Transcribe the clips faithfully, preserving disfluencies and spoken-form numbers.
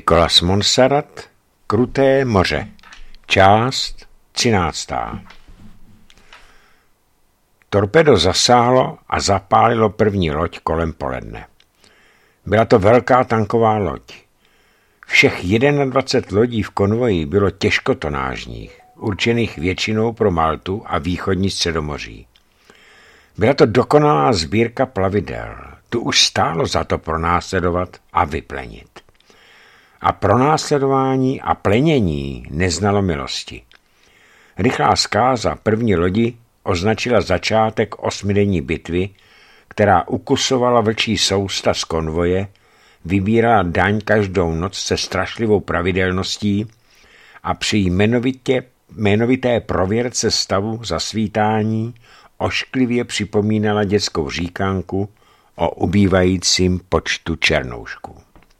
Nicolas Monsarrat, Kruté moře, část třináctá. Torpédo zasáhlo a zapálilo první loď kolem poledne. Byla to velká tanková loď. Všech dvacet jedna lodí v konvoji bylo těžkotonážních, určených většinou pro Maltu a východní středomoří. Byla to dokonalá sbírka plavidel. Tu už stálo za to pronásledovat a vyplenit. A pronásledování a plenění neznalo milosti. Rychlá zkáza první lodi označila začátek osmidenní bitvy, která ukusovala vlčí sousta z konvoje, vybírala daň každou noc se strašlivou pravidelností a při jmenovitě, jmenovité prověrce stavu zasvítání ošklivě připomínala dětskou říkánku o ubývajícím počtu černoušků.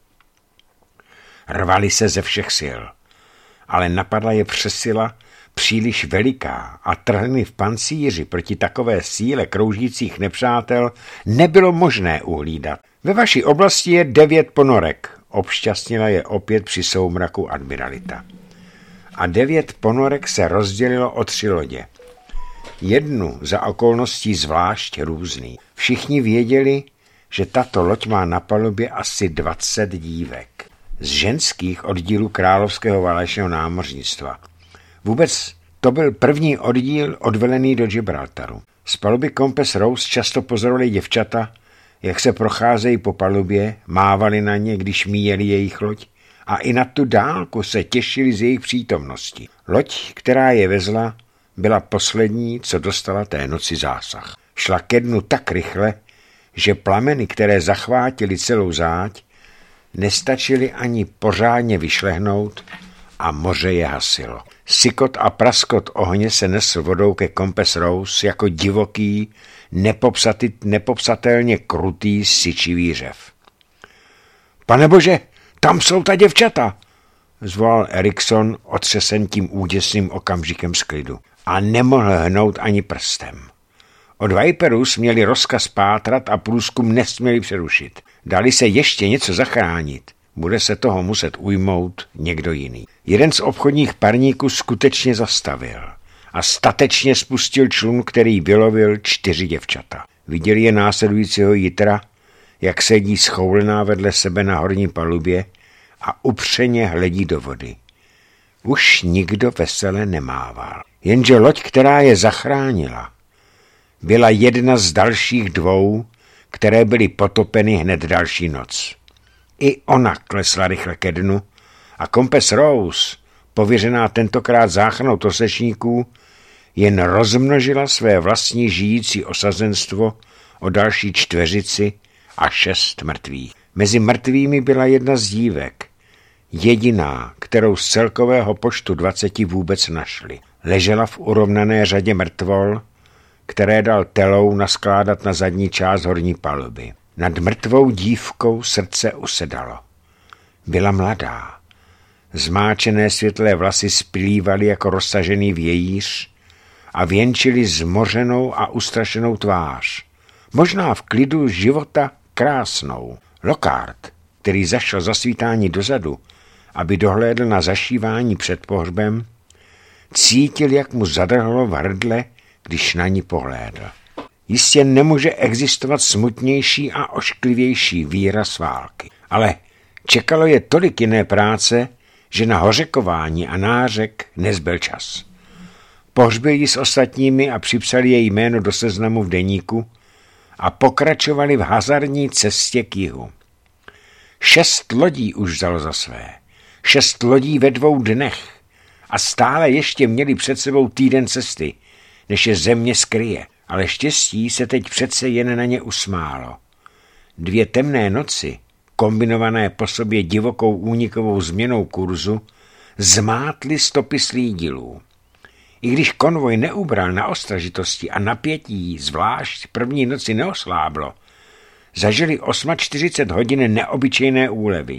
Rvali se ze všech sil, ale napadla je přesila příliš veliká a trhliny v pancíři proti takové síle kroužících nepřátel nebylo možné uhlídat. Ve vaší oblasti je devět ponorek, obšťastnila je opět při soumraku admiralita. A devět ponorek se rozdělilo o tři lodě. Jednu za okolností zvlášť různý. Všichni věděli, že tato loď má na palubě asi dvacet dívek. Z ženských oddílů královského válečného námořnictva. Vůbec to byl první oddíl odvelený do Gibraltaru. Z paluby Compass Rose často pozorovali děvčata, jak se procházejí po palubě, mávali na ně, když míjeli jejich loď, a i na tu dálku se těšili z jejich přítomnosti. Loď, která je vezla, byla poslední, co dostala té noci zásah. Šla ke dnu tak rychle, že plameny, které zachvátily celou záď, nestačily ani pořádně vyšlehnout a moře je hasilo. Sykot a praskot ohně se nesl vodou ke Compass Rose jako divoký, nepopsatelně krutý, syčivý řev. Pane bože, tam jsou ta děvčata, zvolal Erikson otřesen tím úděsným okamžikem z klidu a nemohl hnout ani prstem. Od Viperus měli rozkaz pátrat a průzkum nesměli přerušit. Dali se ještě něco zachránit, bude se toho muset ujmout někdo jiný. Jeden z obchodních parníků skutečně zastavil a statečně spustil člun, který vylovil čtyři děvčata. Viděli je následujícího jitra, jak sedí schoulená vedle sebe na horní palubě a upřeně hledí do vody. Už nikdo vesele nemával. Jenže loď, která je zachránila, byla jedna z dalších dvou, které byly potopeny hned další noc. I ona klesla rychle ke dnu a Compass Rose, pověřená tentokrát záchranou trosečníků, jen rozmnožila své vlastní žijící osazenstvo o další čtveřici a šest mrtvých. Mezi mrtvými byla jedna z dívek, jediná, kterou z celkového počtu dvaceti vůbec našli. Ležela v urovnané řadě mrtvol, které dal telou naskládat na zadní část horní paluby. Nad mrtvou dívkou srdce usedalo. Byla mladá. Zmáčené světlé vlasy splývaly jako roztažený vějíř a věnčili zmořenou a ustrašenou tvář. Možná v klidu života krásnou. Lockhart, který zašel za svítání dozadu, aby dohlédl na zašívání před pohřbem, cítil, jak mu zadrhlo v hrdle, když na ní pohlédl. Jistě nemůže existovat smutnější a ošklivější výraz války. Ale čekalo je tolik jiné práce, že na hořekování a nářek nezbyl čas. Pohřbili ji s ostatními a připsali její jméno do seznamu v deníku a pokračovali v hazardní cestě k jihu. Šest lodí už vzalo za své. Šest lodí ve dvou dnech a stále ještě měli před sebou týden cesty, než je země skryje. Ale štěstí se teď přece jen na ně usmálo. Dvě temné noci, kombinované po sobě divokou únikovou změnou kurzu, zmátly stopy slídilů. I když konvoj neubral na ostražitosti a napětí zvlášť první noci neosláblo, zažili čtyřicet osm hodin neobyčejné úlevy.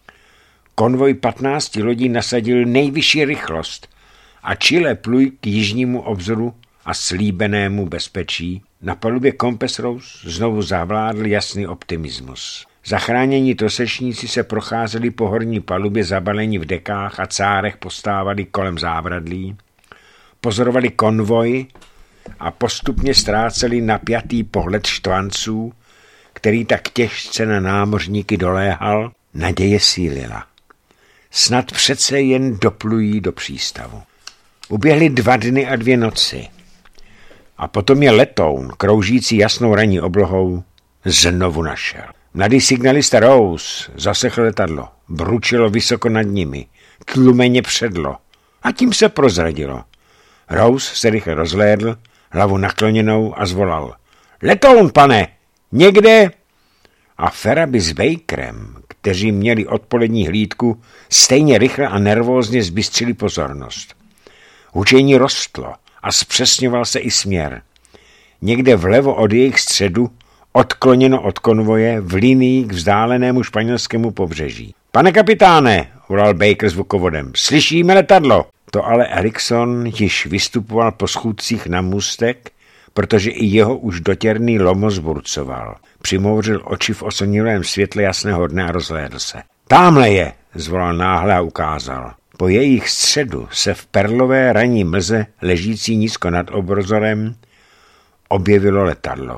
Konvoj patnácti lodí nasadil nejvyšší rychlost a čile pluj k jižnímu obzoru a slíbenému bezpečí, na palubě Compass Rose znovu zavládl jasný optimismus. Zachránění trosečníci se procházeli po horní palubě zabalení v dekách a cárech postávali kolem závradlí, pozorovali konvoj a postupně ztráceli napjatý pohled štvanců, který tak těžce na námořníky doléhal, naděje sílila. Snad přece jen doplují do přístavu. Uběhly dva dny a dvě noci. A potom je letoun, kroužící jasnou ranní oblohou, znovu našel. Mladý signalista Rose zasechl letadlo, bručilo vysoko nad nimi, tlumeně předlo a tím se prozradilo. Rose se rychle rozhlédl, hlavu nakloněnou a zvolal. Letoun, pane, někde? A Feraby s Bakerem, kteří měli odpolední hlídku, stejně rychle a nervózně zbystřili pozornost. Hučení rostlo a zpřesňoval se i směr. Někde vlevo od jejich středu, odkloněno od konvoje, v linii k vzdálenému španělskému pobřeží. Pane kapitáne, volal Baker zvukovodem, slyšíme letadlo. To ale Erikson již vystupoval po schůdcích na můstek, protože i jeho už dotěrný lomo zburcoval. Přimouřil oči v oslnilém světle jasného dne a rozhlédl se. Támhle je, zvolal náhle a ukázal. Po jejich středu se v perlové ranní mlze, ležící nízko nad obzorem, objevilo letadlo.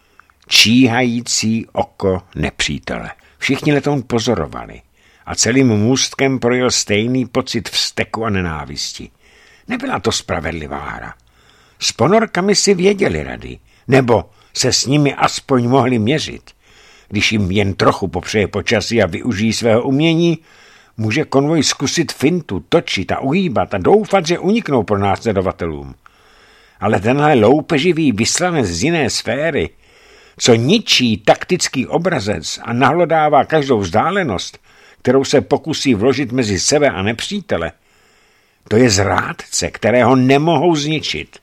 Číhající oko nepřítele. Všichni letoun pozorovali a celým můstkem projel stejný pocit vzteku a nenávisti. Nebyla to spravedlivá hra. S ponorkami si věděli rady, nebo se s nimi aspoň mohli měřit. Když jim jen trochu popřeje počasí a využijí svého umění, může konvoj zkusit fintu, točit a uhýbat a doufat, že uniknou pro následovatelům. Ale tenhle loupeživý vyslanec z jiné sféry, co ničí taktický obrazec a nahlodává každou vzdálenost, kterou se pokusí vložit mezi sebe a nepřítele, to je zrádce, kterého nemohou zničit.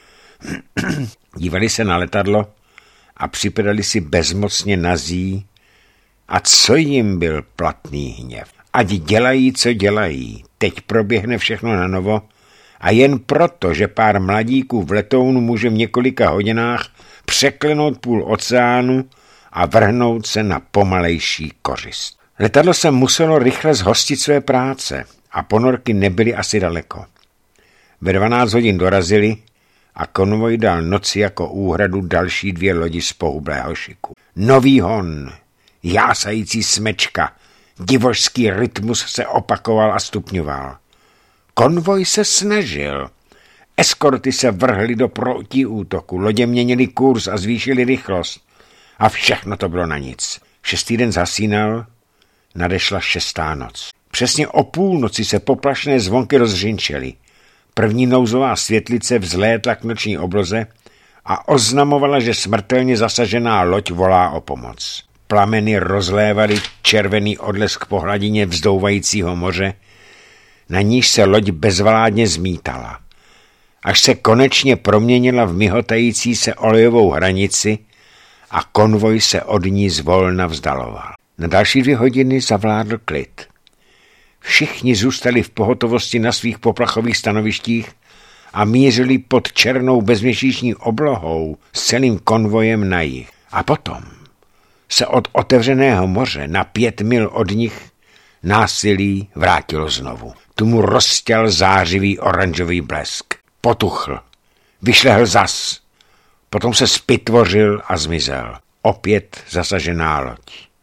Dívali se na letadlo a připadali si bezmocně nazí. A co jim byl platný hněv? Ať dělají, co dělají, teď proběhne všechno na novo a jen proto, že pár mladíků v letounu může v několika hodinách překlenout půl oceánu a vrhnout se na pomalejší kořist. Letadlo se muselo rychle zhostit své práce a ponorky nebyly asi daleko. Ve dvanáct hodin dorazili a konvoj dal noci jako úhradu další dvě lodi z pohublého šiku. Nový hon, jásající smečka, divožský rytmus se opakoval a stupňoval. Konvoj se snažil. Eskorty se vrhly do protiútoku, lodě měnily kurz a zvýšily rychlost. A všechno to bylo na nic. Šestý den zasínal, nadešla šestá noc. Přesně o půlnoci se poplašné zvonky rozřinčely. První nouzová světlice vzlétla k noční obloze a oznamovala, že smrtelně zasažená loď volá o pomoc. Plameny rozlévaly červený odlesk po hladině vzdouvajícího moře, na níž se loď bezvládně zmítala. Až se konečně proměnila v mihotající se olejovou hranici a konvoj se od ní zvolna vzdaloval. Na další dvě hodiny zavládl klid. Všichni zůstali v pohotovosti na svých poplachových stanovištích a mířili pod černou bezměsíční oblohou s celým konvojem na jih. A potom se od otevřeného moře na pět mil od nich násilí vrátilo znovu. Tu mu rozťal zářivý oranžový blesk. Potuchl, vyšlehl zas, potom se zpytvořil a zmizel. Opět zasažená loď.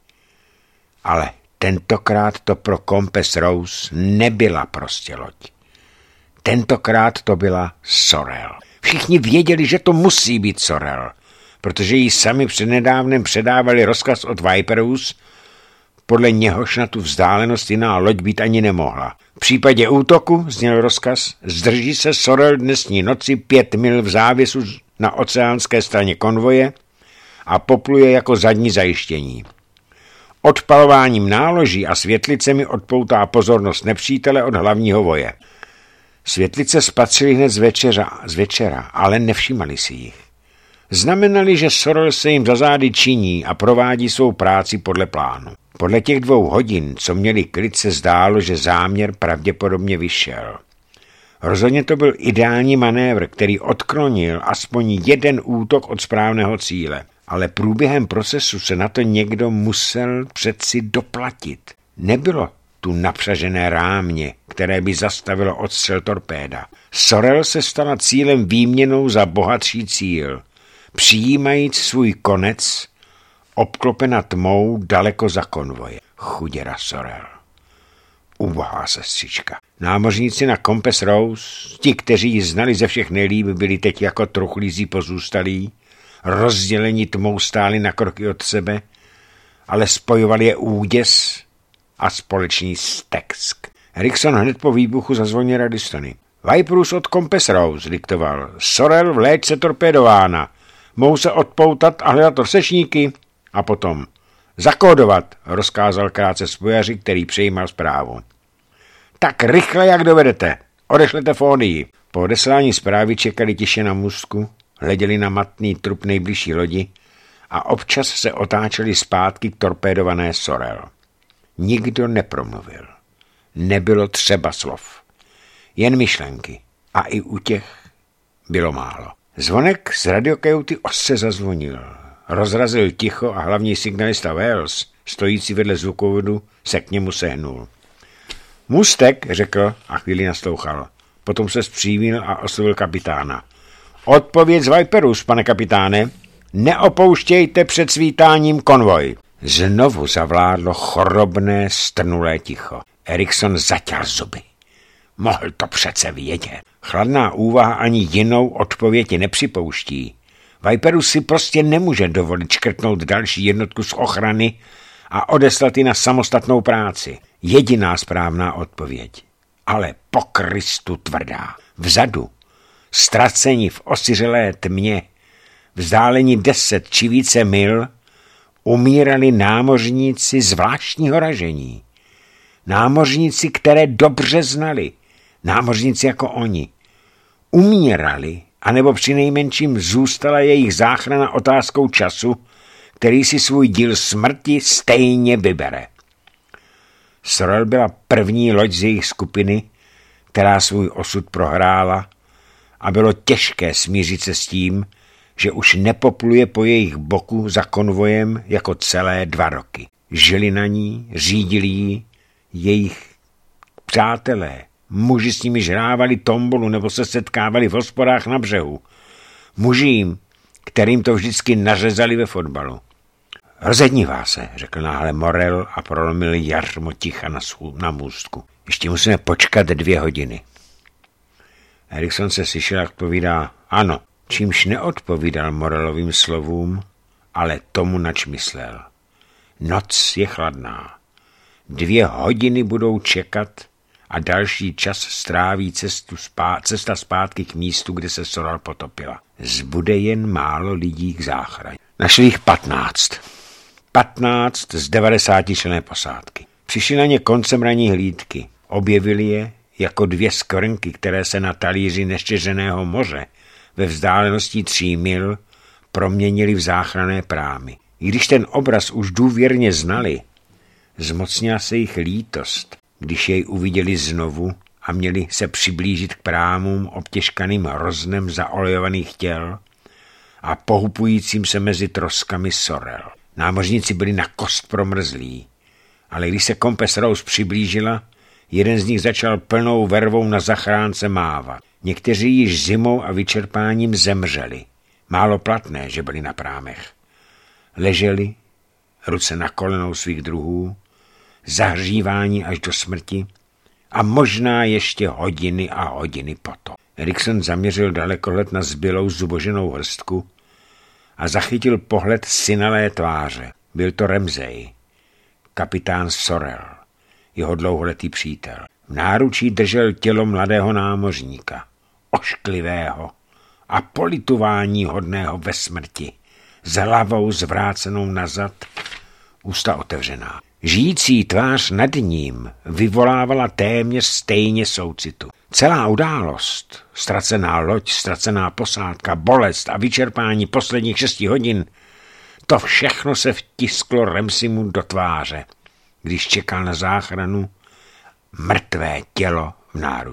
Ale tentokrát to pro Compass Rose nebyla prostě loď. Tentokrát to byla Sorel. Všichni věděli, že to musí být Sorel, protože jí sami přednedávnem předávali rozkaz od Viperus, podle něhož na tu vzdálenost jiná loď být ani nemohla. V případě útoku, zněl rozkaz, zdrží se Sorel dnesní noci pět mil v závěsu na oceánské straně konvoje a popluje jako zadní zajištění. Odpalováním náloží a světlicemi odpoutá pozornost nepřítele od hlavního voje. Světlice spatřili hned z večera, z večera, ale nevšímali si jich. Znamenali, že Sorel se jim za zády činí a provádí svou práci podle plánu. Podle těch dvou hodin, co měli klid, se zdálo, že záměr pravděpodobně vyšel. Rozhodně to byl ideální manévr, který odklonil aspoň jeden útok od správného cíle. Ale průběhem procesu se na to někdo musel přeci doplatit. Nebylo tu napřažené rámě, které by zastavilo odstřel torpéda. Sorel se stala cílem výměnou za bohatší cíl, přijímajíc svůj konec, obklopena tmou daleko za konvoje. Chuděra Sorel. Ubohá sestřička. Námořníci na Compass Rose, ti, kteří ji znali ze všech nejlíp, byli teď jako truchlízí pozůstalí, rozdělení tmou stáli na kroky od sebe, ale spojovali je úděs a společný stesk. Erikson hned po výbuchu zazvonil radistony. Viperus od Compass Rose, diktoval. Sorel v léčce torpédována. Mohou se odpoutat a hledat rozsečníky. A potom zakódovat, rozkázal krátce spojaři, který přejímal zprávu. Tak rychle, jak dovedete. Odešlete Fónii. Po odeslání zprávy čekali tiše na můstku, hleděli na matný trup nejbližší lodi a občas se otáčeli zpátky k torpédované Sorel. Nikdo nepromluvil. Nebylo třeba slov. Jen myšlenky. A i u těch bylo málo. Zvonek z radiokeuty ostře zazvonil. Rozrazil ticho a hlavní signalista Wells, stojící vedle zvukovodu, se k němu sehnul. Můstek, řekl a chvíli naslouchal. Potom se zpřívil a oslovil kapitána. Odpověď z Viperus, pane kapitáne. Neopouštějte před svítáním konvoj. Znovu zavládlo chorobné, strnulé ticho. Erikson zaťal zuby. Mohl to přece vědět. Chladná úvaha ani jinou odpověď nepřipouští. Viperus si prostě nemůže dovolit škrtnout další jednotku z ochrany a odeslat ji na samostatnou práci. Jediná správná odpověď. Ale po Kristu tvrdá. Vzadu, ztraceni v osiřelé tmě, vzdálení deset či více mil, umírali námořníci zvláštního ražení. Námořníci, které dobře znali. Námořníci jako oni. Umírali, anebo přinejmenším zůstala jejich záchrana otázkou času, který si svůj díl smrti stejně vybere. Sorel byla první loď z jejich skupiny, která svůj osud prohrála a bylo těžké smířit se s tím, že už nepopluje po jejich boku za konvojem jako celé dva roky. Žili na ní, řídili ji, jejich přátelé, muži s nimi žrávali tombolu nebo se setkávali v hospodách na břehu. Muži jim, kterým to vždycky nařezali ve fotbalu. Rozednívá se, řekl náhle Morel a prolomil jarmo ticha na, na můstku. Ještě musíme počkat dvě hodiny. Erikson se slyšel, jak odpovídá ano, čímž neodpovídal Morelovým slovům, ale tomu, nač myslel. Noc je chladná. Dvě hodiny budou čekat a další čas stráví cestu spá, cesta zpátky k místu, kde se Sorel potopila. Zbude jen málo lidí k záchraně. Našli jich patnáct. Patnáct z devadesáti členné posádky. Přišli na ně koncem ranní hlídky. Objevili je jako dvě skvrnky, které se na talíři neštěřeného moře ve vzdálenosti tří mil proměnili v záchranné prámy. I když ten obraz už důvěrně znali, zmocnila se jich lítost, když jej uviděli znovu a měli se přiblížit k prámům obtěžkaným hroznem zaolejovaných těl a pohupujícím se mezi troskami Sorel. Námořníci byli na kost promrzlí, ale když se Compass Rose přiblížila, jeden z nich začal plnou vervou na zachránce mávat. Někteří již zimou a vyčerpáním zemřeli. Málo platné, že byli na prámech. Leželi, ruce na kolenou svých druhů, zahřívání až do smrti a možná ještě hodiny a hodiny potom. Erikson zaměřil dalekohled na zbylou zuboženou hrstku a zachytil pohled synalé tváře. Byl to Ramsay, kapitán Sorel, jeho dlouholetý přítel. V náručí držel tělo mladého námořníka, ošklivého a politování hodného ve smrti, s hlavou zvrácenou nazad, ústa otevřená. Žijící tvář nad ním vyvolávala téměř stejně soucitu. Celá událost, ztracená loď, ztracená posádka, bolest a vyčerpání posledních šesti hodin, to všechno se vtisklo Ramsaymu do tváře, když čekal na záchranu mrtvé tělo v náručí.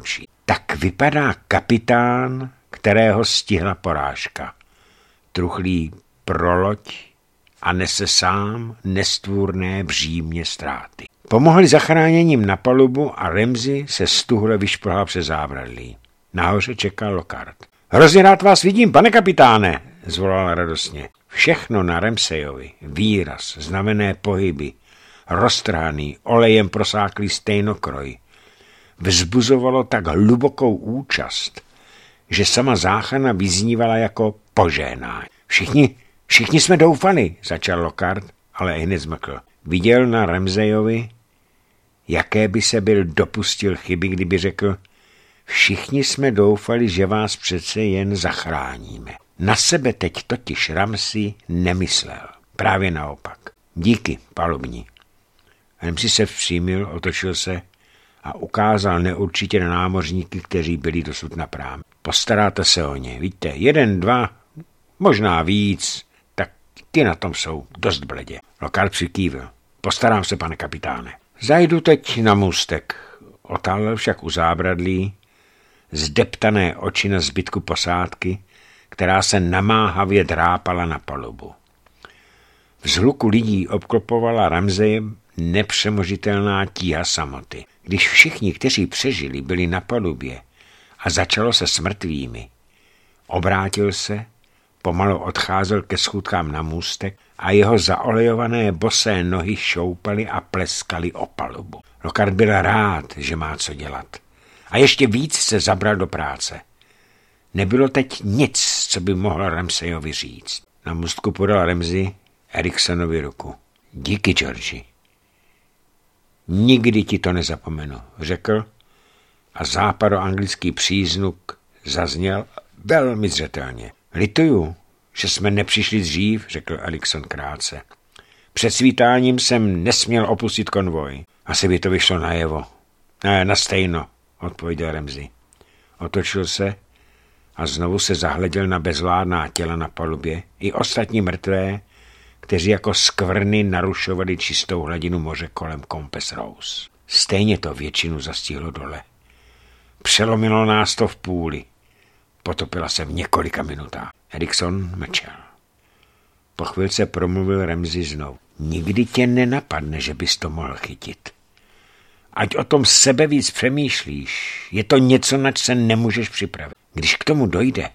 Tak vypadá kapitán, kterého stihla porážka. Truchlí pro loď a nese sám nestvůrné břímě ztráty. Pomohli zachráněním na palubu a Ramsay se stuhle vyšplhal přes zábradlí. Nahoře čekal Lockhart. Hrozně rád vás vidím, pane kapitáne, zvolal radostně. Všechno na Ramsayovi, výraz, znamené pohyby, roztrhaný, olejem prosáklý stejnokroj, vzbuzovalo tak hlubokou účast, že sama záchrana vyznívala jako požehnání. Všichni, všichni jsme doufali, začal Lockhart, ale ihned zmlkl. Viděl na Ramsayovi, jaké by se byl dopustil chyby, kdyby řekl, všichni jsme doufali, že vás přece jen zachráníme. Na sebe teď totiž Ramsay nemyslel. Právě naopak. Díky, palubní. Ramsay se vstřímil, otočil se a ukázal neurčitě na námořníky, kteří byli dosud na prámě. Postaráte se o ně, víte, jeden, dva, možná víc, tak ty na tom jsou dost bledě. Lockhart přikývil. Postarám se, pane kapitáne. Zajdu teď na můstek. Otálel však u zábradlí, zdeptané oči na zbytku posádky, která se namáhavě drápala na palubu. V zhluku lidí obklopovala Ramsaye nepřemožitelná tíha samoty. Když všichni, kteří přežili, byli na palubě a začalo se s mrtvými, obrátil se, pomalu odcházel ke schůdkám na můstek a jeho zaolejované bosé nohy šoupaly a pleskaly o palubu. Lockhart byl rád, že má co dělat. A ještě víc se zabral do práce. Nebylo teď nic, co by mohl Ramsayovi říct. Na můstku podal Ramsay Eriksonovi ruku. Díky, Georgi. Nikdy ti to nezapomenu, řekl a západoanglický příznuk zazněl velmi zřetelně. Lituju, že jsme nepřišli dřív, řekl Erikson krátce. Před svítáním jsem nesměl opustit konvoj. Asi by to vyšlo najevo. Ne, na stejno, odpověděl Ramsay. Otočil se a znovu se zahleděl na bezvládná těla na palubě i ostatní mrtvé, kteří jako skvrny narušovali čistou hladinu moře kolem Compass Rose. Stejně to většinu zastihlo dole. Přelomilo nás to v půli. Potopila se v několika minutách. Erikson mlčel. Po chvilce promluvil Ramsay znovu. Nikdy tě nenapadne, že bys to mohl chytit. Ať o tom sebe víc přemýšlíš, je to něco, nač se nemůžeš připravit. Když k tomu dojde,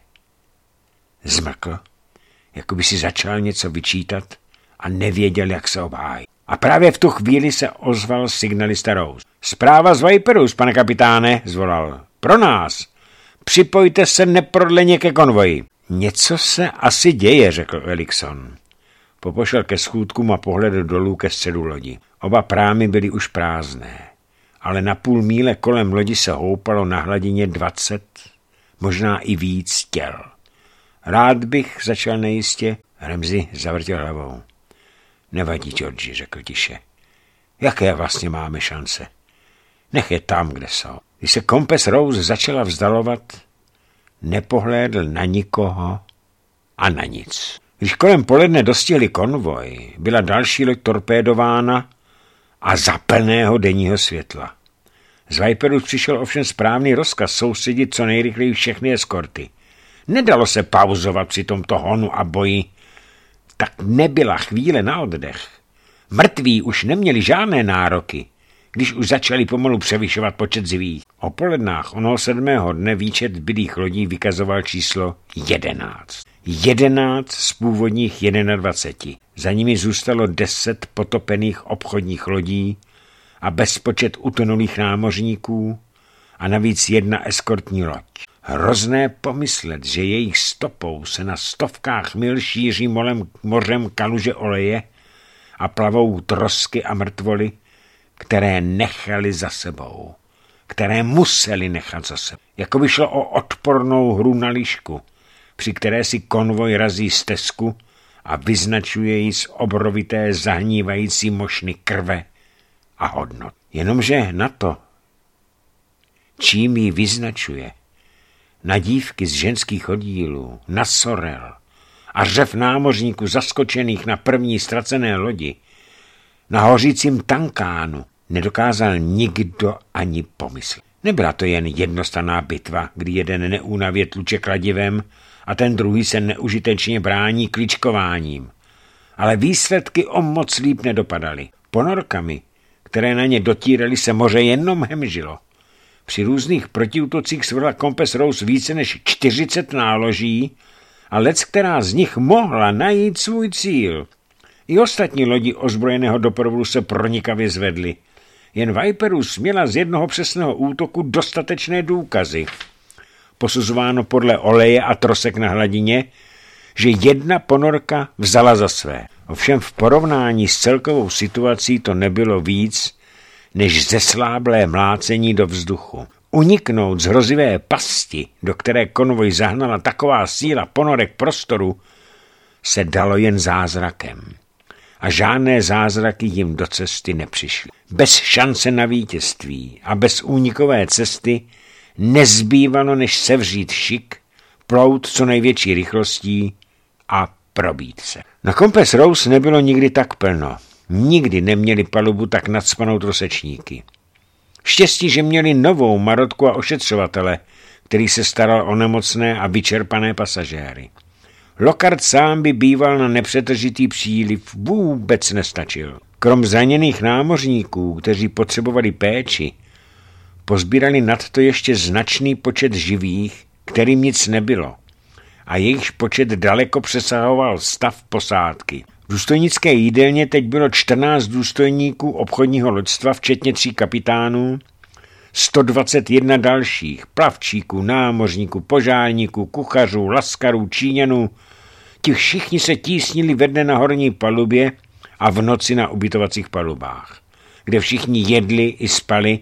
zmrkl, jako by si začal něco vyčítat a nevěděl, jak se obhájí. A právě v tu chvíli se ozval signalista Rose. Zpráva z Viperus, pane kapitáne, zvolal. Pro nás. Připojte se neprodleně ke konvoji. Něco se asi děje, řekl Erikson. Popošel ke schůdkům a pohledl dolů ke středu lodi. Oba prámy byly už prázdné, ale na půl míle kolem lodi se houpalo na hladině dvacet, možná i víc těl. Rád bych, začal nejistě, Ramsay zavrtěl hlavou. Nevadí, Georgi, řekl tiše. Jaké vlastně máme šance? Nech je tam, kde jsou. Když se Compass Rose začala vzdalovat, nepohlédl na nikoho a na nic. Když kolem poledne dostihli konvoj, byla další loď torpédována a za plného denního světla. Z Viperu přišel ovšem správný rozkaz soustředit co nejrychleji všechny eskorty. Nedalo se pauzovat při tomto honu a boji, tak nebyla chvíle na oddech. Mrtví už neměli žádné nároky, když už začali pomalu převyšovat počet zivých. O polednách onoho sedmého dne výčet zbylých lodí vykazoval číslo jedenáct. Jedenáct z původních jedenadvaceti. Za nimi zůstalo deset potopených obchodních lodí a bezpočet utonulých námořníků a navíc jedna eskortní loď. Hrozné pomyslet, že jejich stopou se na stovkách mil šíří molem, mořem kaluže oleje a plavou trosky a mrtvoly, které nechali za sebou, které museli nechat za sebou. Jako by šlo o odpornou hru na lišku, při které si konvoj razí stezku a vyznačuje ji z obrovité zahnívající mošny krve a hodnot. Jenomže na to, čím ji vyznačuje, na dívky z ženských oddílů, na sorel a řev námořníků zaskočených na první ztracené lodi, na hořícím tankánu, nedokázal nikdo ani pomyslet. Nebyla to jen jednostranná bitva, kdy jeden neúnavě tluče kladivem a ten druhý se neužitečně brání kličkováním. Ale výsledky o moc líp nedopadaly. Ponorkami, které na ně dotírali, se moře jenom hemžilo. Při různých protiútocích svrhla Compass Rose více než čtyřicet náloží a leckterá z nich mohla najít svůj cíl. I ostatní lodi ozbrojeného doprovodu se pronikavě zvedly. Jen Viperus měla z jednoho přesného útoku dostatečné důkazy. Posuzováno podle oleje a trosek na hladině, že jedna ponorka vzala za své. Ovšem v porovnání s celkovou situací to nebylo víc, než zesláblé mlácení do vzduchu. Uniknout z hrozivé pasti, do které konvoj zahnala taková síla ponorek prostoru, se dalo jen zázrakem. A žádné zázraky jim do cesty nepřišly. Bez šance na vítězství a bez únikové cesty nezbývalo, než sevřít šik, plout co největší rychlostí a probít se. Na Compass Rose nebylo nikdy tak plno. Nikdy neměli palubu tak nacpanou trosečníky. Štěstí, že měli novou marotku a ošetřovatele, který se staral o nemocné a vyčerpané pasažéry. Lockhart sám by býval na nepřetržitý příliv vůbec nestačil. Krom zraněných námořníků, kteří potřebovali péči, pozbírali nadto ještě značný počet živých, kterým nic nebylo, a jejichž počet daleko přesahoval stav posádky. V důstojnické jídelně teď bylo čtrnáct důstojníků obchodního loďstva, včetně tří kapitánů, sto dvacet jedna dalších, plavčíků, námořníků, požárníků, kuchařů, laskarů, Číňanů. Ti všichni se tísnili ve dne na horní palubě a v noci na ubytovacích palubách, kde všichni jedli i spali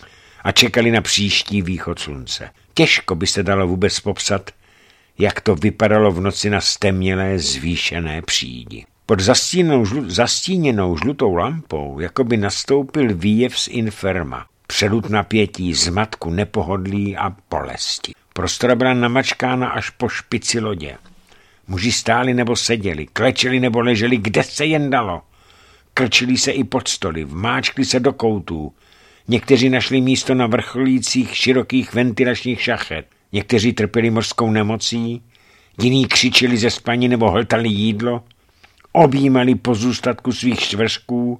a čekali na příští východ slunce. Těžko by se dalo vůbec popsat, jak to vypadalo v noci na stemnělé zvýšené přídi. Pod zastíněnou, žlu, zastíněnou žlutou lampou jako by nastoupil výjev z inferma. Přelud napětí, zmatku, nepohodlí a bolesti. Prostora byla namačkána až po špici lodě. Muži stáli nebo seděli, klečeli nebo leželi, kde se jen dalo. Krčili se i pod stoly, vmáčkli se do koutů. Někteří našli místo na vrcholících širokých ventilačních šachet. Někteří trpěli mořskou nemocí, jiní křičeli ze spaní nebo hltali jídlo, objímali pozůstatku svých čtvrsků,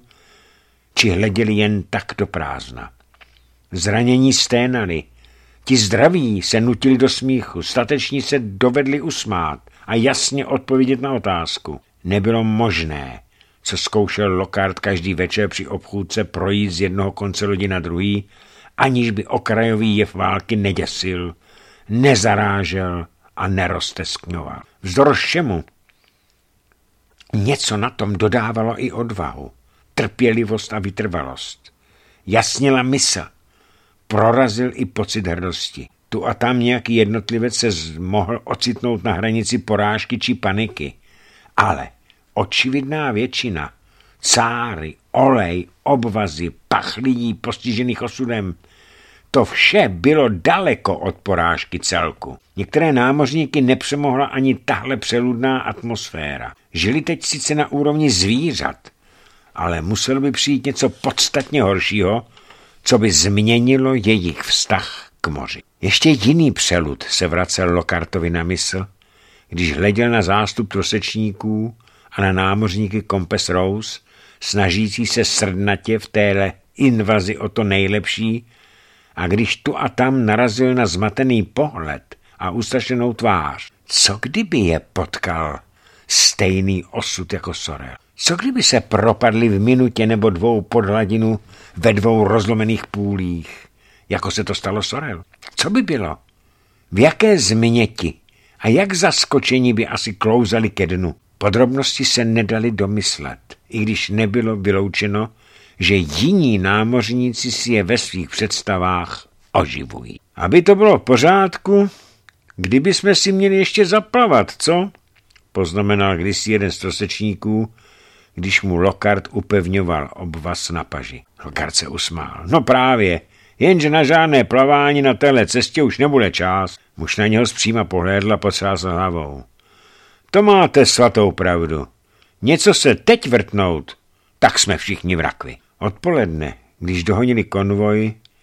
či hleděli jen tak do prázdna. Zranění sténali, ti zdraví se nutili do smíchu, stateční se dovedli usmát a jasně odpovědět na otázku. Nebylo možné, co zkoušel Lockhart každý večer při obchůdce projít z jednoho konce lodi na druhý, aniž by okrajový jev války neděsil, nezarážel a nerozteskňoval. Vzdor všemu něco na tom dodávalo i odvahu, trpělivost a vytrvalost. Jasnila mysl, prorazil i pocit hrdosti. Tu a tam nějaký jednotlivec se mohl ocitnout na hranici porážky či paniky, ale očividná většina, cáry, olej, obvazy, pach lidí postižených osudem, to vše bylo daleko od porážky celku. Některé námořníky nepřemohla ani tahle přeludná atmosféra. Žili teď sice na úrovni zvířat, ale muselo by přijít něco podstatně horšího, co by změnilo jejich vztah k moři. Ještě jiný přelud se vracel Lockhartovi na mysl, když hleděl na zástup trosečníků a na námořníky Compass Rose, snažící se srdnatě v téhle invazi o to nejlepší, a když tu a tam narazil na zmatený pohled a ustrašenou tvář, co kdyby je potkal stejný osud jako Sorel? Co kdyby se propadli v minutě nebo dvou pod hladinu ve dvou rozlomených půlích, jako se to stalo Sorel? Co by bylo? V jaké změti a jak zaskočení by asi klouzali ke dnu? Podrobnosti se nedali domyslet, i když nebylo vyloučeno, že jiní námořníci si je ve svých představách oživují. Aby to bylo v pořádku, kdyby jsme si měli ještě zaplavat, co? Poznamenal kdysi jeden z trosečníků, když mu Lockhart upevňoval obvaz na paži. Lockhart se usmál. No právě, jenže na žádné plavání na téhle cestě už nebude čas. Muž na něho zpříma pohlédla, potřásl hlavou. To máte svatou pravdu. Něco se teď vrtnout, tak jsme všichni v rakvi. Odpoledne, když dohonili konvoj,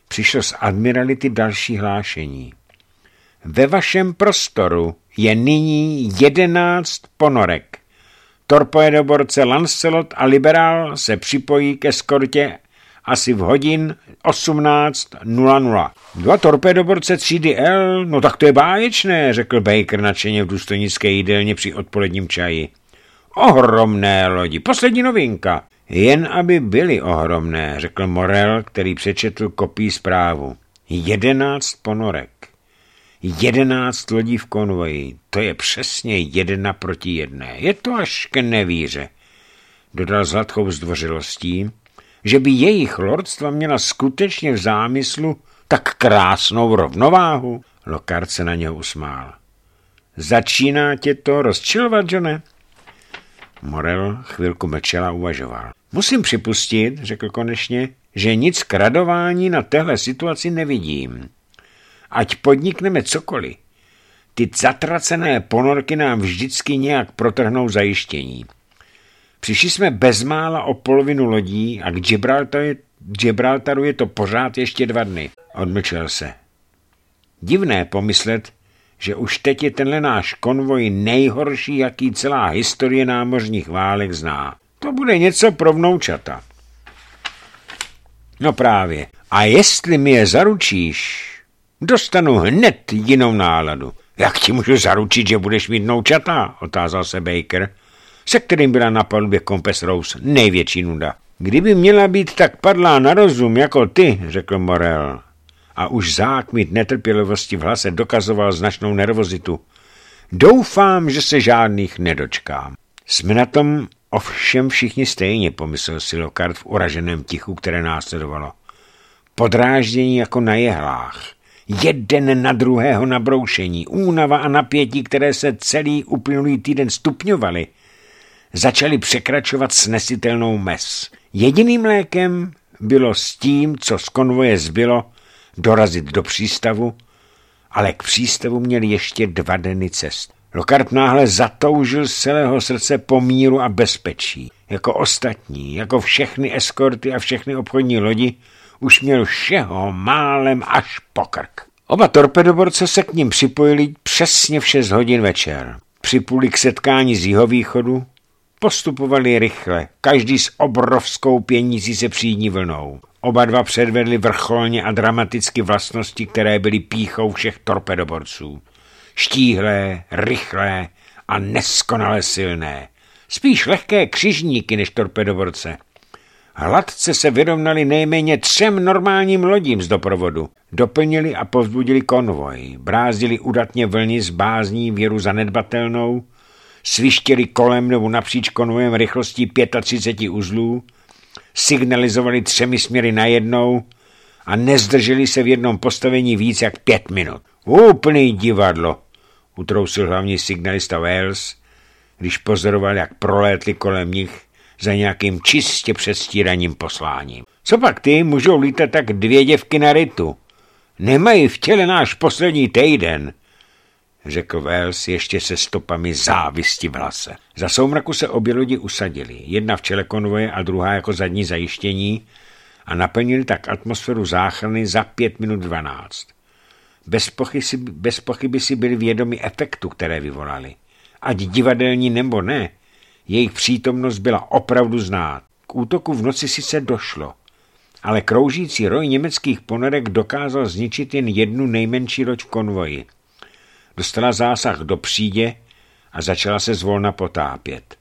Přišlo z admirality další hlášení. Ve vašem prostoru je nyní jedenáct ponorek. Torpédoborce Lancelot a Liberál se připojí ke eskortě asi v hodin osmnáct nula nula. Dva torpédoborce třídy L, no tak to je báječné, řekl Baker nadšeně v důstojnické jídelně při odpoledním čaji. Ohromné lodi, poslední novinka. Jen aby byly ohromné, řekl Morel, který přečetl kopii zprávu. Jedenáct ponorek. Jedenáct lodí v konvoji, to je přesně jedna proti jedné. Je to až k nevíře, dodal s hladkou zdvořilostí, že by jejich lordstva měla skutečně v zámyslu tak krásnou rovnováhu. Lockhart se na něho usmál. Začíná tě to rozčilovat, Johne? Morel chvilku mlčel a uvažoval. Musím připustit, řekl konečně, že nic k radování na téhle situaci nevidím. Ať podnikneme cokoliv, ty zatracené ponorky nám vždycky nějak protrhnou zajištění. Přišli jsme bezmála o polovinu lodí a k Gibraltaru, Gibraltaru je to pořád ještě dva dny. Odmlčel se. Divné pomyslet, že už teď je tenhle náš konvoj nejhorší, jaký celá historie námořních válek zná. To bude něco pro vnoučata. No právě. A jestli mi je zaručíš, dostanu hned jinou náladu. Jak ti můžu zaručit, že budeš mít vnoučata? Otázal se Baker, se kterým byla na palubě Compass Rose největší nuda. Kdyby měla být tak padlá na rozum jako ty, řekl Morel. A už zákmit netrpělivosti v hlase dokazoval značnou nervozitu. Doufám, že se žádných nedočkám. Jsme na tom ovšem všichni stejně, pomyslel si Lockhart v uraženém tichu, které následovalo. Podráždění jako na jehlách. Jeden na druhého nabroušení, únava a napětí, které se celý uplynulý týden stupňovaly, začaly překračovat snesitelnou mez. Jediným lékem bylo s tím, co z konvoje zbylo, dorazit do přístavu, ale k přístavu měli ještě dva dny cest. Lockhart náhle zatoužil z celého srdce po míru a bezpečí. Jako ostatní, jako všechny eskorty a všechny obchodní lodi, už měl všeho málem až po krk. Oba torpedoborce se k ním připojili přesně v šest hodin večer. Připuli k setkání z jihovýchodu, postupovali rychle, každý s obrovskou pěnící se přídní vlnou. Oba dva předvedli vrcholně a dramaticky vlastnosti, které byly pýchou všech torpedoborců. Štíhlé, rychlé a neskonale silné. Spíš lehké křižníky než torpedoborce. Hladce se vyrovnali nejméně třem normálním lodím z doprovodu. Doplnili a povzbudili konvoj, brázdili udatně vlny s bázní věru zanedbatelnou, svištěli kolem nebo napříč konvojem rychlostí třicet pět uzlů, signalizovali třemi směry najednou a nezdrželi se v jednom postavení víc jak pět minut. Úplný divadlo, utrousil hlavní signalista Wales, když pozoroval, jak prolétli kolem nich za nějakým čistě předstíraním posláním. Co pak ty můžou lítat tak dvě děvky na rytu? Nemají v těle náš poslední týden, řekl Wales ještě se stopami závisti v hlase. Za soumraku se obě lodi usadili, jedna v čele konvoje a druhá jako zadní zajištění a naplnili tak atmosféru záchrany za pět minut dvanáct. Bez pochyby, si, bez pochyby si byli vědomi efektu, které vyvolali. Ať divadelní nebo ne, jejich přítomnost byla opravdu znát. K útoku v noci sice došlo, ale kroužící roj německých ponorek dokázal zničit jen jednu nejmenší loď v konvoji. Dostala zásah do přídě a začala se zvolna potápět.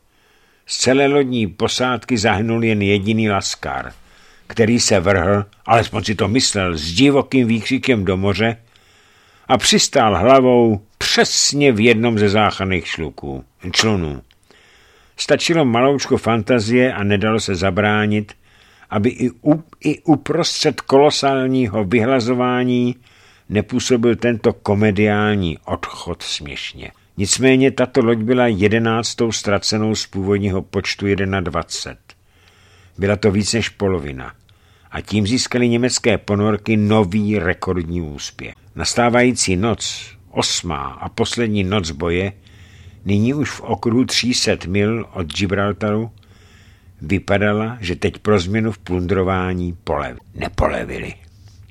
Z celé lodní posádky zahynul jen jediný Laskar, který se vrhl, alespoň si to myslel, s divokým výkřikem do moře a přistál hlavou přesně v jednom ze záchranných šluků, člunů. Stačilo maloučko fantazie a nedalo se zabránit, aby i, u, i uprostřed kolosálního vyhlazování nepůsobil tento komediální odchod směšně. Nicméně tato loď byla jedenáctou ztracenou z původního počtu dvacet jedna. Byla to víc než polovina a tím získali německé ponorky nový rekordní úspěch. Nastávající noc, osmá a poslední noc boje, nyní už v okruhu tři sta mil od Gibraltaru, vypadala, že teď pro změnu v plundrování polev. nepolevili.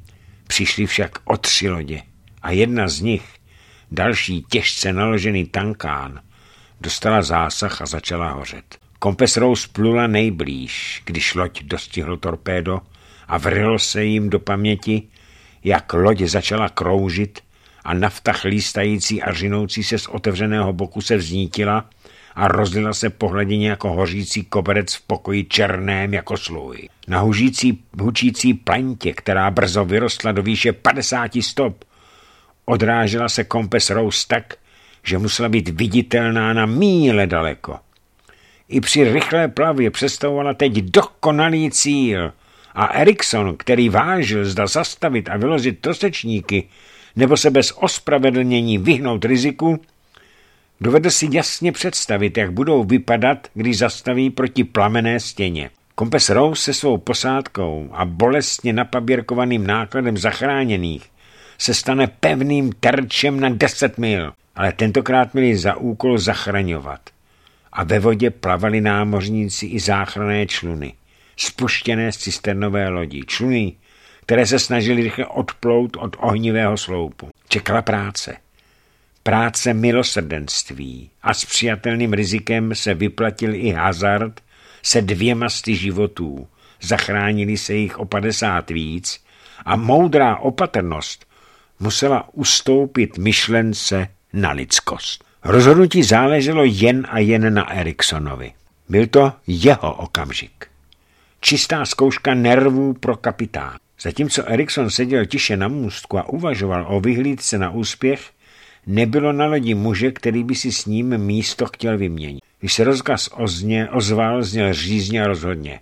Přišli však o tři lodě a jedna z nich, další těžce naložený tankán, dostala zásah a začala hořet. Compass Rose plula nejblíž, když loď dostihlo torpédo a vrylo se jim do paměti, jak loď začala kroužit a nafta chlístající a řinoucí se z otevřeného boku se vznítila a rozlila se po hladině jako hořící koberec v pokoji černém jako sluj. Na hužící, hučící plantě, která brzo vyrostla do výše padesáti stop, odrážela se Compass Rose tak, že musela být viditelná na míle daleko. I při rychlé plavbě představovala teď dokonalý cíl a Erikson, který vážil, zda zastavit a vylozit trosečníky nebo se bez ospravedlnění vyhnout riziku, dovedl si jasně představit, jak budou vypadat, když zastaví proti plamenné stěně. Compass Rose se svou posádkou a bolestně napaběrkovaným nákladem zachráněných se stane pevným terčem na deset mil, ale tentokrát měli za úkol zachraňovat. A ve vodě plavali námořníci i záchranné čluny, spuštěné z cisternové lodi, čluny, které se snažili rychle odplout od ohnivého sloupu. Čekala práce. Práce milosrdenství a s přijatelným rizikem se vyplatil i hazard se dvěma sty životů. Zachránili se jich o padesát víc a moudrá opatrnost musela ustoupit myšlence na lidskost. Rozhodnutí záleželo jen a jen na Eriksonovi. Byl to jeho okamžik. Čistá zkouška nervů pro kapitána. Zatímco Erikson seděl tiše na můstku a uvažoval o vyhlídce na úspěch, nebylo na lodi muže, který by si s ním místo chtěl vyměnit. Když se rozkaz ozně, ozval, zněl řízně a rozhodně.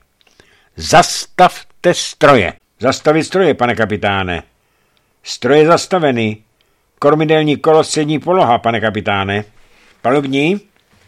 Zastavte stroje! Zastavit stroje, pane kapitáne! Stroje zastaveny! Kormidelní kolo střední poloha, pane kapitáne! Palubní?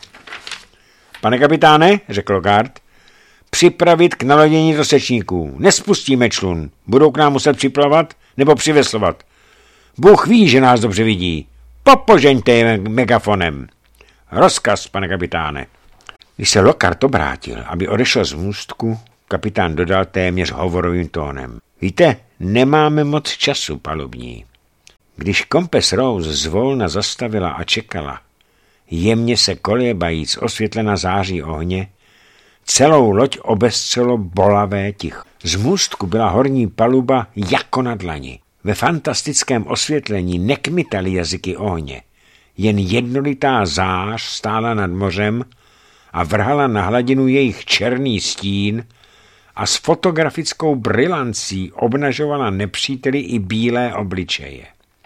Pane kapitáne, řekl Lockhart, připravit k nalodění trosečníků. Nespustíme člun. Budou k nám muset připlavat nebo přiveslovat. Bůh ví, že nás dobře vidí. Popožeňte megafonem. Rozkaz, pane kapitáne. Když se Lockhart obrátil, aby odešel z můstku, kapitán dodal téměř hovorovým tónem. Víte, nemáme moc času, palubní. Když Compass Rose zvolna zastavila a čekala, jemně se kolěbajíc osvětlena září ohně, celou loď obestřelo bolavé ticho. Z můstku byla horní paluba jako na dlani. Ve fantastickém osvětlení nekmitaly jazyky ohně. Jen jednolitá zář stála nad mořem a vrhala na hladinu jejich černý stín a s fotografickou brilancí obnažovala nepříteli i bílé obličeje.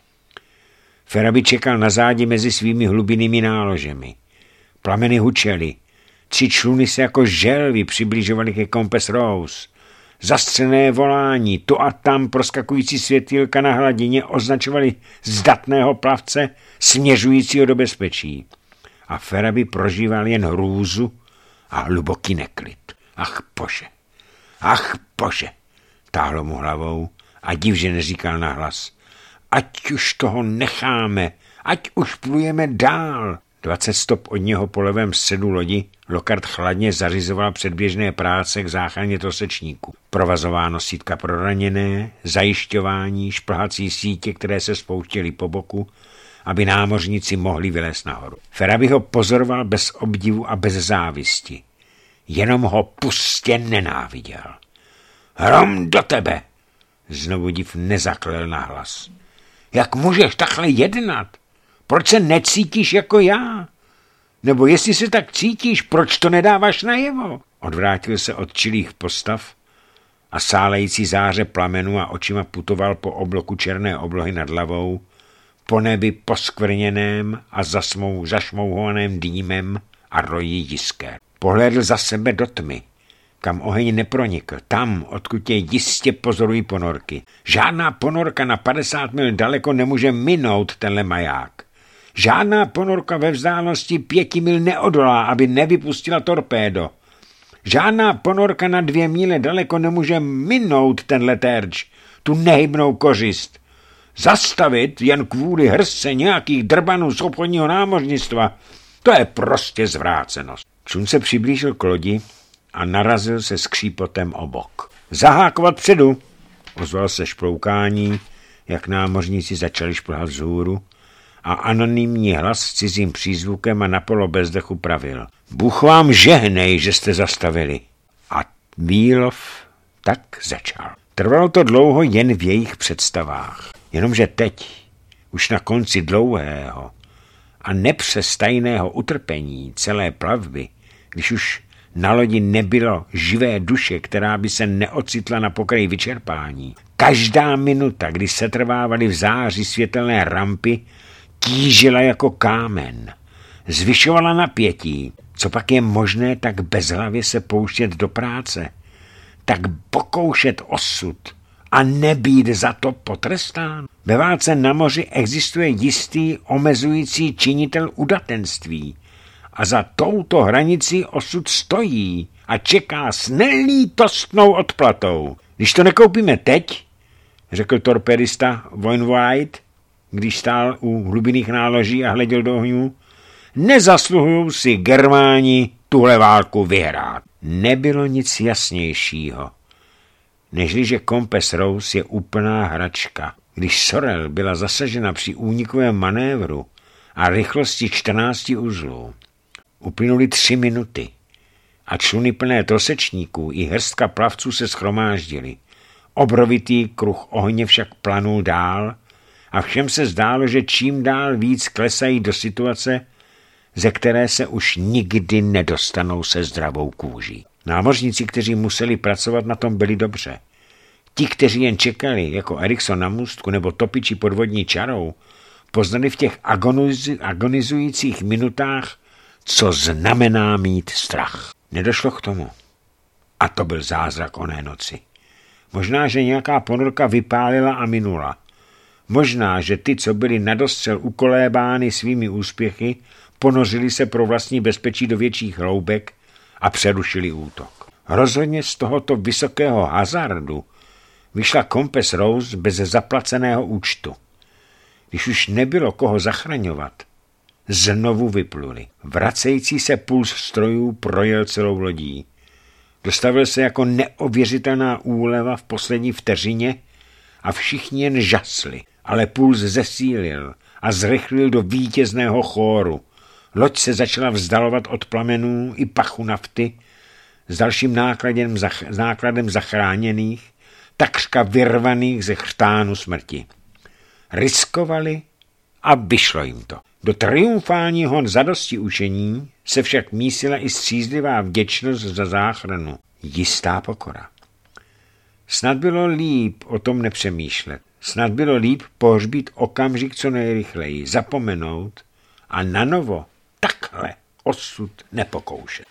Feraby čekal na zádi mezi svými hlubinými náložemi. Plameny hučely. Tři čluny se jako želvy přibližovaly ke Compass Rose. Zastřené volání, tu a tam proskakující světýlka na hladině označovaly zdatného plavce směřujícího do bezpečí. A Feraby prožíval jen hrůzu a hluboký neklid. Ach bože, ach bože, táhlo mu hlavou a div, že neříkal nahlas. Ať už toho necháme, ať už plujeme dál. Dvacet stop od něho po levém středu lodi Lockhart chladně zařizoval předběžné práce k záchraně trosečníků. Provazová nosítka pro raněné, zajišťování, šplhací sítě, které se spouštěly po boku, aby námořníci mohli vylézt nahoru. Feraby ho pozoroval bez obdivu a bez závisti. Jenom ho pustě nenáviděl. Hrom do tebe! Znovu div nezaklel nahlas. Jak můžeš takhle jednat? Proč se necítíš jako já? Nebo jestli se tak cítíš, proč to nedáváš najevo? Odvrátil se od čilých postav a sálející záře plamenu a očima putoval po obloku černé oblohy nad hlavou, po nebi poskvrněném a zasmou, zašmouhovaném dýmem a rojí jisker. Pohlédl za sebe do tmy, kam oheň nepronikl, tam, odkud tě jistě pozorují ponorky. Žádná ponorka na padesát mil daleko nemůže minout tenhle maják. Žádná ponorka ve vzdálenosti pěti mil neodolá, aby nevypustila torpédo. Žádná ponorka na dvě míle daleko nemůže minout tenhle terč, tu nehybnou kořist. Zastavit jen kvůli hrstce nějakých drbanů z obchodního námořnictva, to je prostě zvrácenost. Člun se přiblížil k lodi a narazil se skřípotem o bok. Zahákovat předu, ozval se šploukání, jak námořníci začali šplhat vzhůru a anonymní hlas s cizím přízvukem a napolo bezdechu pravil. Bůh vám žehnej, že jste zastavili. A výlov tak začal. Trvalo to dlouho jen v jejich představách. Jenomže teď, už na konci dlouhého a nepřestajného utrpení celé plavby, když už na lodi nebylo živé duše, která by se neocitla na pokraji vyčerpání, každá minuta, kdy se trvávaly v záři světelné rampy, tížila jako kámen. Zvyšovala napětí, co pak je možné tak bezhlavě se pouštět do práce, tak pokoušet osud a nebýt za to potrestán. Ve válce na moři existuje jistý omezující činitel udatenství a za touto hranicí osud stojí a čeká s nelítostnou odplatou. Když to nekoupíme teď, řekl torpedista Wainwright, když stál u hlubinných náloží a hleděl do ohňů, nezasluhují si Germáni tuhle válku vyhrát. Nebylo nic jasnějšího, nežliže Compass Rose je úplná hračka. Když Sorel byla zasažena při únikovém manévru a rychlosti čtrnácti uzlů, uplynuly tři minuty a čluny plné trosečníků i hrstka plavců se shromáždili. Obrovitý kruh ohně však planul dál a všem se zdálo, že čím dál víc klesají do situace, ze které se už nikdy nedostanou se zdravou kůží. Námořníci, kteří museli pracovat na tom, byli dobře. Ti, kteří jen čekali, jako Erikson na můstku nebo topiči podvodní čarou, poznali v těch agoniz- agonizujících minutách, co znamená mít strach. Nedošlo k tomu. A to byl zázrak oné noci. Možná, že nějaká ponorka vypálila a minula. Možná, že ty, co byli nadostřel ukolébány svými úspěchy, ponořili se pro vlastní bezpečí do větších hloubek a přerušili útok. Rozhodně z tohoto vysokého hazardu vyšla Compass Rose bez zaplaceného účtu. Když už nebylo koho zachraňovat, znovu vypluli. Vracející se puls strojů projel celou lodí. Dostavil se jako neověřitelná úleva v poslední vteřině a všichni jen žasli, ale puls zesílil a zrychlil do vítězného chóru. Loď se začala vzdalovat od plamenů i pachu nafty s dalším nákladem, zach, nákladem zachráněných, takřka vyrvaných ze chřtánu smrti. Riskovali a vyšlo jim to. Do triumfálního zadosti učení se však mísila i střízlivá vděčnost za záchranu, jistá pokora. Snad bylo líp o tom nepřemýšlet. Snad bylo líp pohřbít okamžik co nejrychleji, zapomenout a nanovo takhle osud nepokoušet.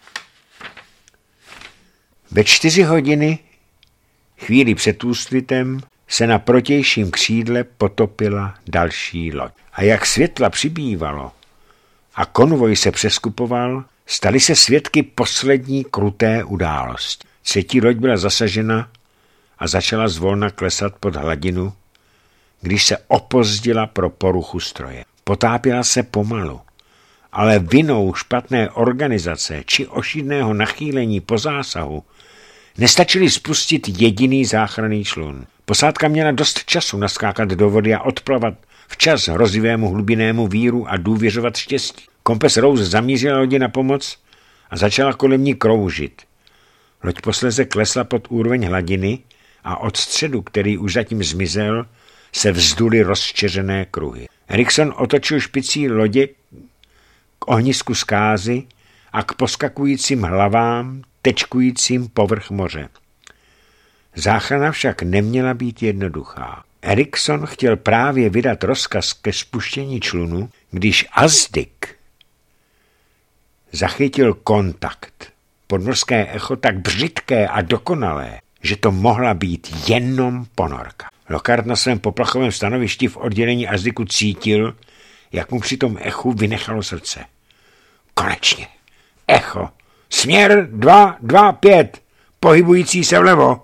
Ve čtyři hodiny, chvíli před úsvitem, se na protějším křídle potopila další loď. A jak světla přibývalo a konvoj se přeskupoval, stali se svědky poslední kruté události. Třetí loď byla zasažena a začala zvolna klesat pod hladinu, když se opozdila pro poruchu stroje. Potápila se pomalu, ale vinou špatné organizace či ošidného nachýlení po zásahu nestačili spustit jediný záchranný člun. Posádka měla dost času naskákat do vody a odplavat včas hrozivému hlubinnému víru a důvěřovat štěstí. Compass Rose zamířila lodi na pomoc a začala kolem ní kroužit. Loď posléze klesla pod úroveň hladiny a od středu, který už zatím zmizel, se vzduly rozčeřené kruhy. Erikson otočil špicí lodě k ohnisku zkázy a k poskakujícím hlavám, tečkujícím povrch moře. Záchrana však neměla být jednoduchá. Erikson chtěl právě vydat rozkaz ke spuštění člunu, když Azdik zachytil kontakt. Podmořské echo tak břitké a dokonalé, že to mohla být jenom ponorka. Lockhart na svém poplachovém stanovišti v oddělení Azdiku cítil, jak mu při tom echu vynechalo srdce. Konečně. Echo. Směr dva, dva, pět. Pohybující se vlevo.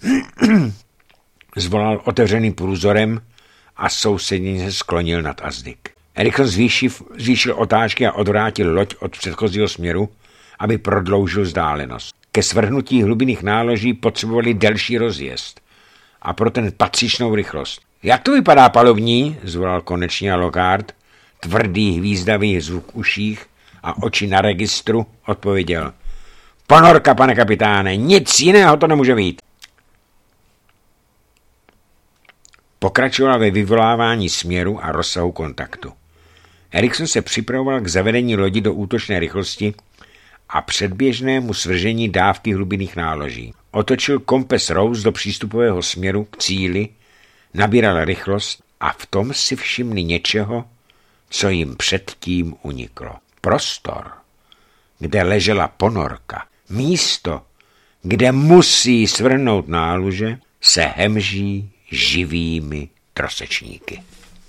Zvolal otevřeným průzorem a sousedně se sklonil nad Azdik. Erikson zvýšil otáčky a odvrátil loď od předchozího směru, aby prodloužil vzdálenost. Ke svrhnutí hlubinných náloží potřebovali delší rozjezd a pro ten patřičnou rychlost. Jak to vypadá, palovní? Zvolal konečně Lockhart. Tvrdý hvízdavý zvuk v uších a oči na registru odpověděl. Ponorka, pane kapitáne, nic jiného to nemůže být. Pokračoval ve vyvolávání směru a rozsahu kontaktu. Erikson se připravoval k zavedení lodi do útočné rychlosti a předběžnému svržení dávky hlubinných náloží. Otočil kompes Rose do přístupového směru k cíli, nabíral rychlost a v tom si všimli něčeho, co jim předtím uniklo. Prostor, kde ležela ponorka, místo, kde musí svrhnout náluže, se hemží živými trosečníky.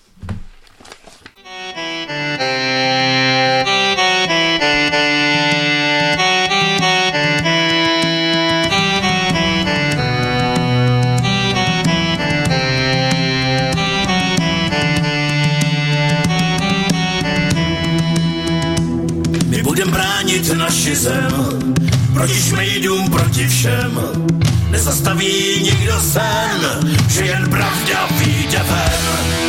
My budem bránit naši zem proti šmejdům, proti všem. Nezastaví nikdo sen, že jen pravda vyjde ven.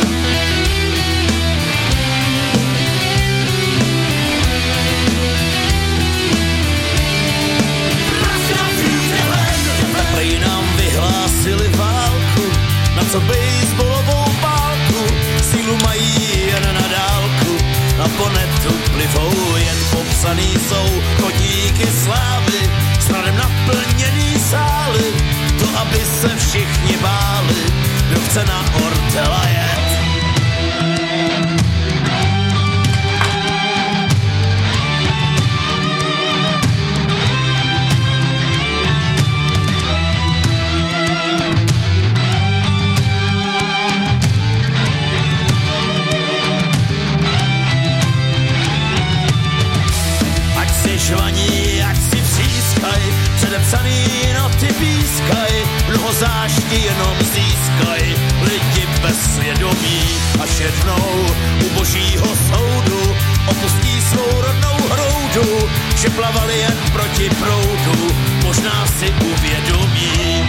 Pravda vyjde ven. Prej nám vyhlásili válku, na co bejsbolovou pálku. Sílu mají jen na dálku, a po netu plivou jen popsaný jsou chodníky slávy, s radem naplněný sály, to aby se všichni báli, kdo chce na ortela jet. Žvaní, jak si přískaj, předepsaný noty pískaj, mnoho záští jenom získaj, lidi bez svědomí, až jednou u božího soudu opustí svou rodnou hroudu, že plavali jen proti proudu, možná si uvědomí.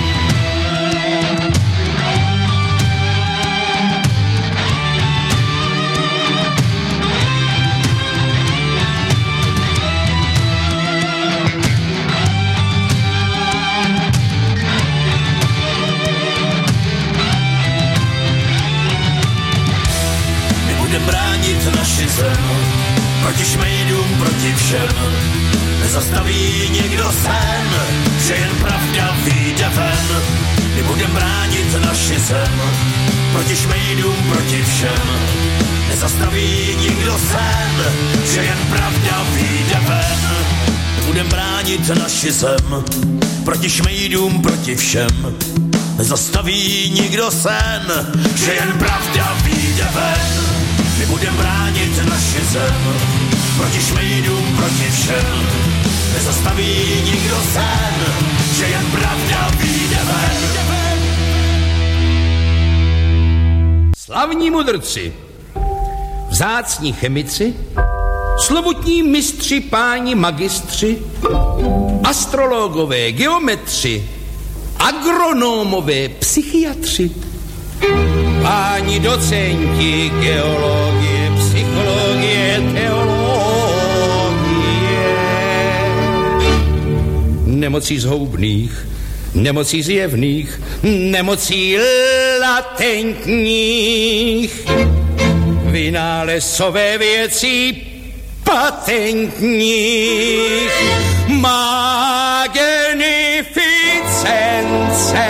Bránit naši zem proti šmejdům, proti všem. Nezastaví nikdo sen, že jen pravda vyjde ven. My budem bránit naši zem proti šmejdům, proti všem. Nezastaví nikdo sen, že jen pravda vyjde ven. Budem bránit naši zem proti šmejdům, proti všem. Nezastaví nikdo sen, že jen pravda vyjde ven. My budem bránit naši zem proti šmejdům, proti všem. Nezastaví nikdo sen, že jen pravda vyjde ven. Slavní mudrci, vzácní chemici, slovutní mistři, páni magistři, astrologové, geometři, agronomové, psychiatři, páni docenti, geologie, psychologie, teologie, nemocí zhoubných, nemocí zjevných, nemocí latentních, vynálezové věcí patentních, magnificence.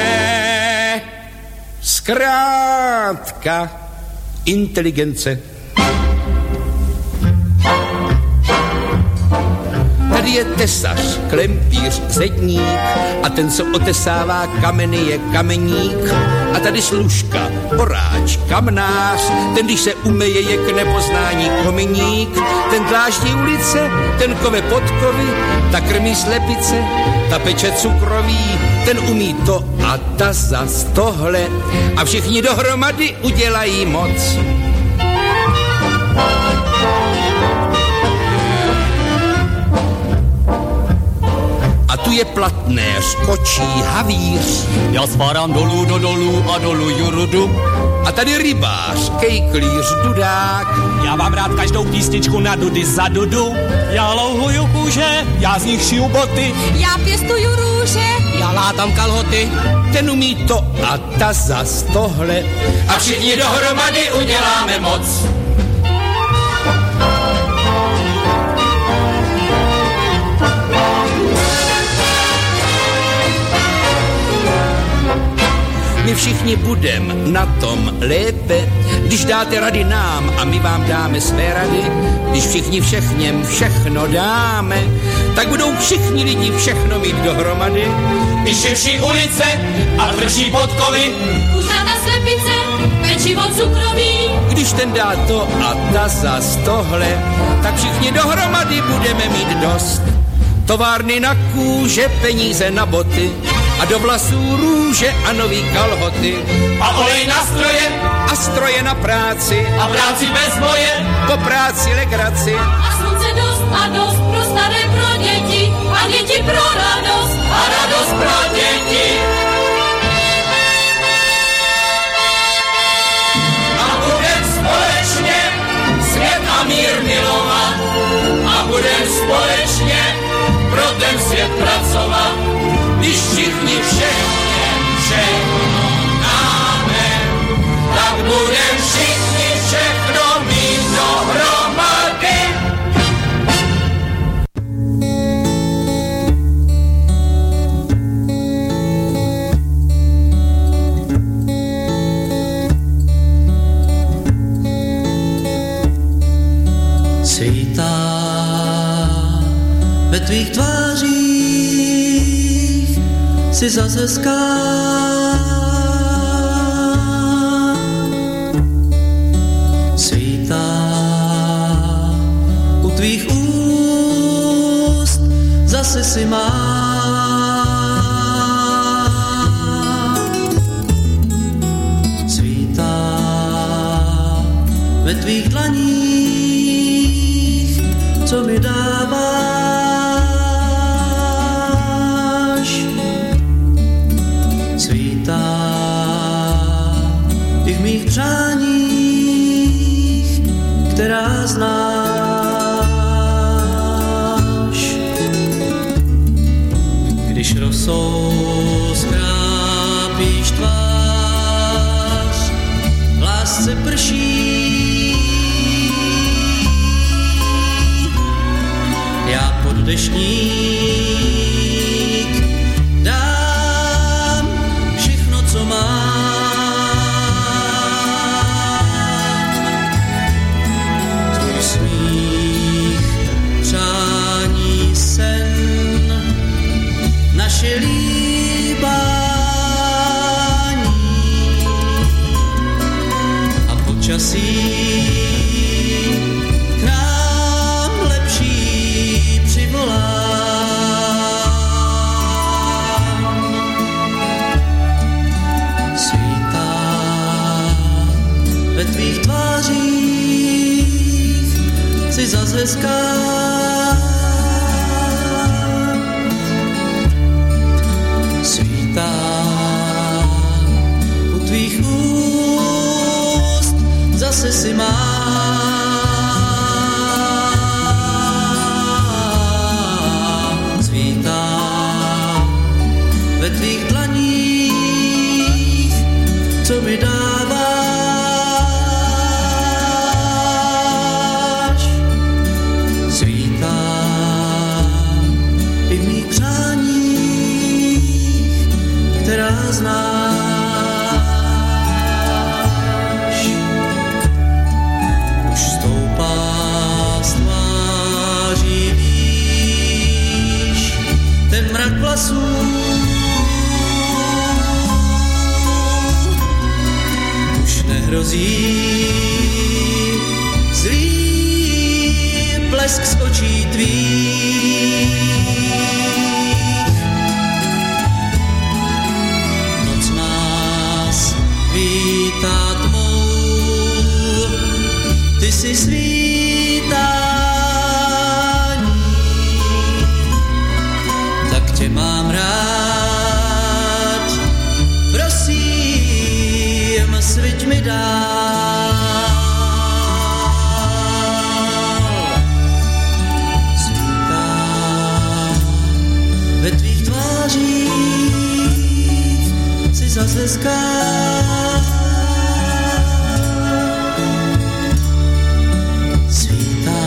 Zkrátka inteligence. Tady je tesař, klempíř, zedník a ten, co otesává kameny, je kameník. A tady služka, oráč, kamnář, ten, když se umeje, je k nepoznání kominík. Ten dláždí ulice, ten kove podkovy, ta krmí slepice, ta peče cukroví, ten umí to a ta zas tohle a všichni dohromady udělají moc. tu je platnéř, kočí, havíř. Já spárám dolů do dolů a dolů jurudu. A tady rybář, kejklíř, dudák. Já mám rád každou písničku na dudy za dudu. Já louhuju kůže, já z nich šiju boty. Já pěstuju růže, já látám kalhoty. Ten umí to a ta zas tohle. A všichni dohromady uděláme moc. My všichni budem na tom lépe, když dáte rady nám a my vám dáme své rady. Když všichni všechněm všechno dáme, tak budou všichni lidi všechno mít dohromady. I širší ulice a tvrdší podkovy, kuřata slepice, pečivo cukroví. Když ten dá to a ta zas tohle, tak všichni dohromady budeme mít dost. Továrny na kůže, peníze na boty a do vlasů růže a nový kalhoty. A olej na stroje a stroje na práci a práci bez boje, po práci legraci. A slunce dost a dost pro staré, pro děti a děti pro radost a radost pro děti. A budem společně svět a mír milovat a budem společně pro ten svět pracovat. Když všichni všechně všechno dáme, tak budem všichni všechno mít dohromady. Svítá ve tvých tvářích si zase hezká. Svítá u tvých úst zase si má. Svítá ve tvých dlaních, co mi dáváš. I v mých přáních, která znáš. Když rosou skrápíš tvář, v lásce prší. Já pod deštník dám všechno, co mám. Naše líbání a počasí k nám lepší přivolá. Svítá ve tvých tvářích si zas hezká. U tvých úst zase si má. Svítá ve tvých dlaních, co mi dáváš. Svítá i v mých přáních, která znáš. Už stoupá z tváří, víš, ten mrak vlasů. Už nehrozí zlý blesk z očí tvých. Vítá tmou, ty jsi svítání, tak tě mám rád. Prosím, sviť mi dál. Svítá ve tvých tvářích si zas hezká. Svítá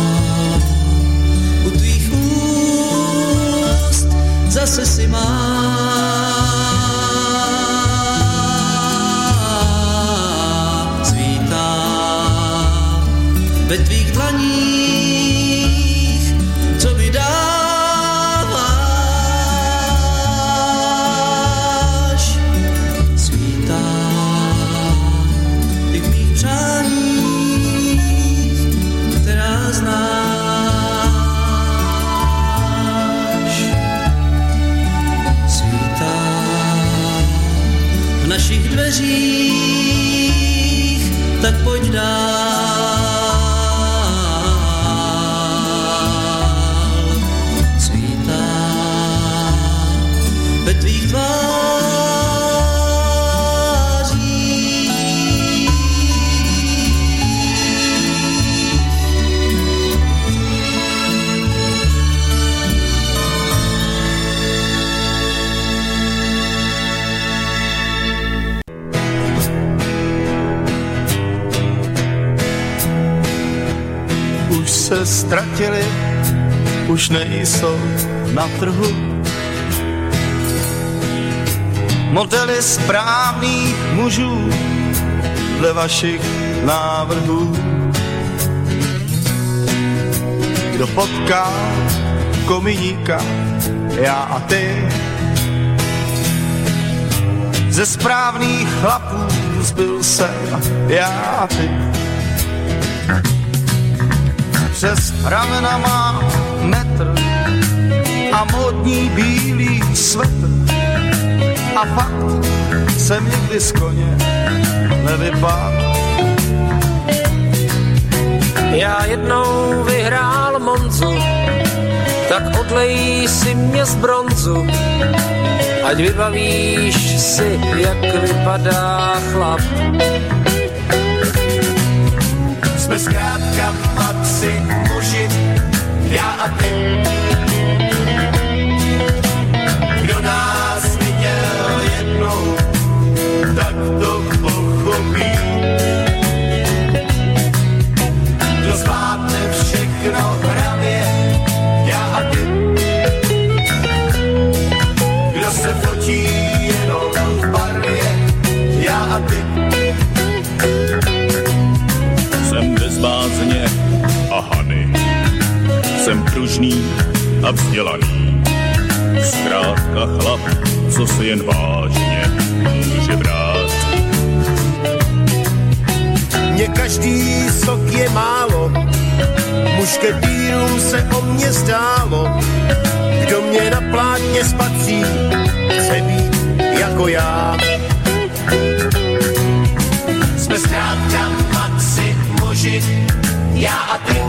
u tvých úst zase si má. Ve tvých dlaních, co mi dáváš, svítá i v mých přáních, která znáš. Svítá v našich dveřích, tak pojď dál. Ve tvých tvářích. Už se ztratili, už nejsou na trhu modely správných mužů dle vašich návrhů. Kdo potká kominíka, já a ty, ze správných chlapů zbyl jsem já a ty. Přes ramena mám metr a módní bílý svetr. A fakt jsem nikdy z koně nevypadl. Já jednou vyhrál Monzu, tak odlej si mě z bronzu, ať vybavíš si, jak vypadá chlap. Jsme zkrátka maxi muži, já a ty. Kdo nás viděl jednou, tak to pochopí. Kdo zvládne všechno hravě, já a ty. Kdo se fotí jenom v barvě, já a ty. Jsem bezvázně a hany, jsem pružný a vzdělaný. Zkrátka chlap, co se jen vážně může brát. Mně každý sok je málo, mušketýrům se o mě zdálo. Kdo mě na plátně spatří, chce být jako já. Jsme zkrátka maxi muži, já a ty.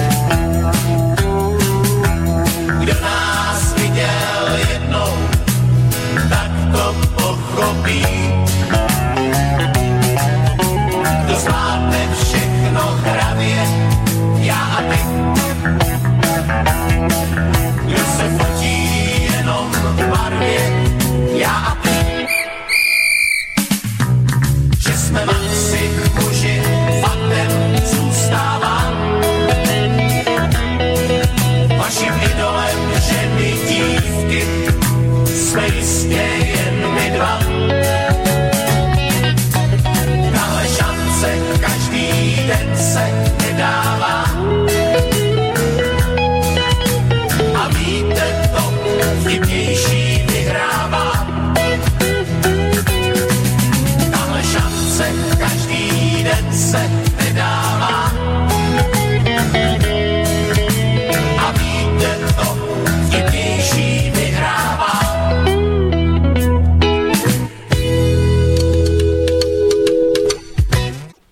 Kdo nás viděl jednou, tak to pochopí. Kdo zvládne všechno hravě, já a ty. Kdo se fotí jenom v barvě, já a ty. Že jsme maxi muži, faktem zůstává. Vaším idolem ženy dívky